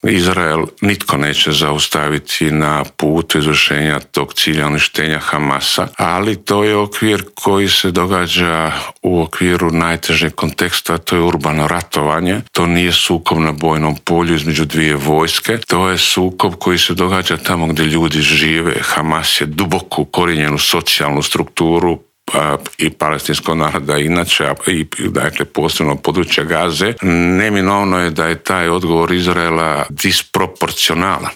Izrael nitko neće zaustaviti na putu izvršenja tog cilja uništenja Hamasa, ali to je okvir koji se događa u okviru najtežeg konteksta, to je urbano ratovanje. To nije sukob na bojnom polju između dvije vojske, to je sukob koji se događa tamo gdje ljudi žive. Hamas je duboko ukorijenjenu socijalnu strukturu i palestinskog naroda inače, i dakle posebno područja Gaze. Neminovno je da je taj odgovor Izraela disproporcionalan.